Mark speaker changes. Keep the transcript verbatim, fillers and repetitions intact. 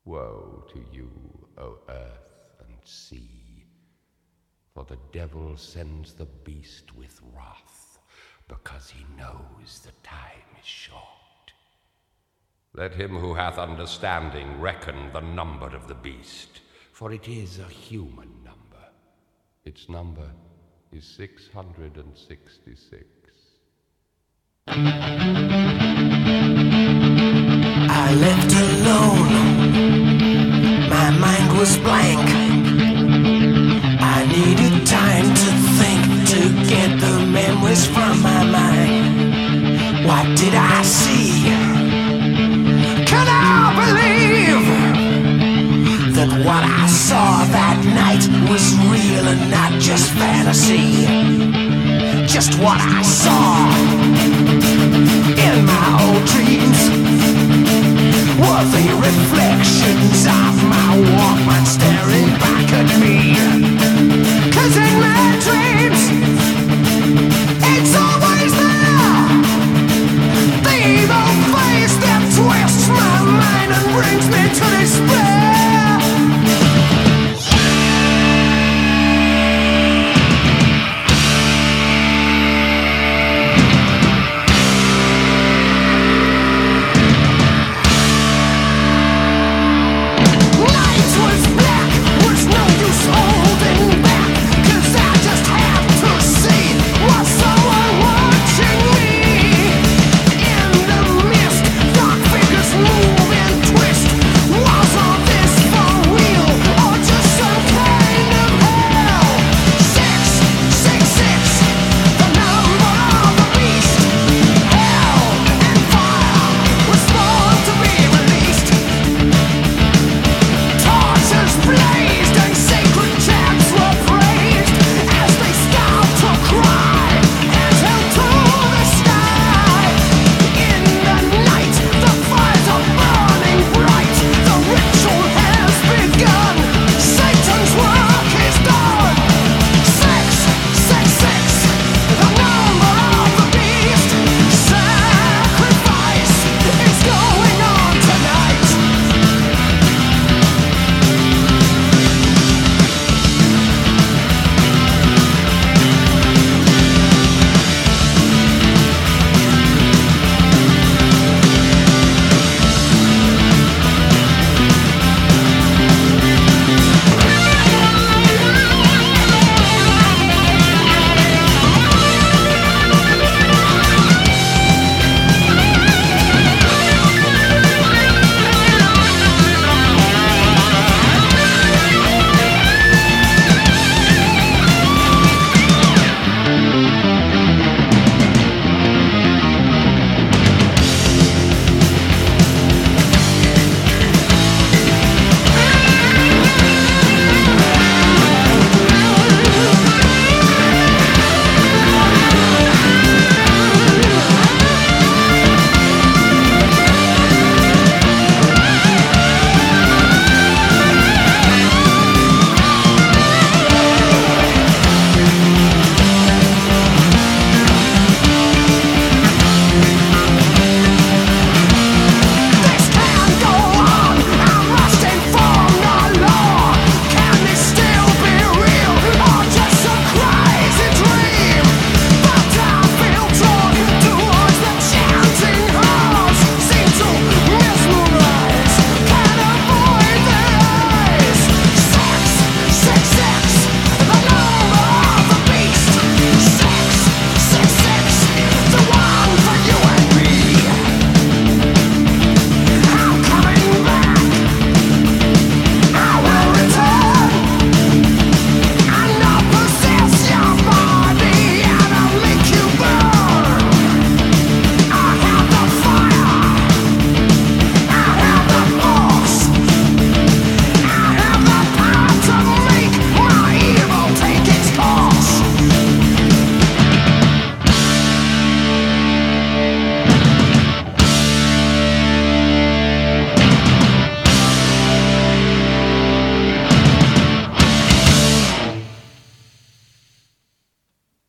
Speaker 1: Woe to you, O earth and sea, for the devil sends the beast with wrath, because he knows the time is short. Let him who hath understanding reckon the number of the beast, for it is a human number. Its number is six hundred and sixty-six.
Speaker 2: I left alone, my mind was blank. I needed time to think, to get the memories from my mind. What did I see? Can I believe that what I saw that night was real and not just fantasy? Just what I saw in my old dreams were the reflections of my Walkman staring back at me. 'Cause in my dreams, it's always there, the evil face that twists my mind and brings me to despair.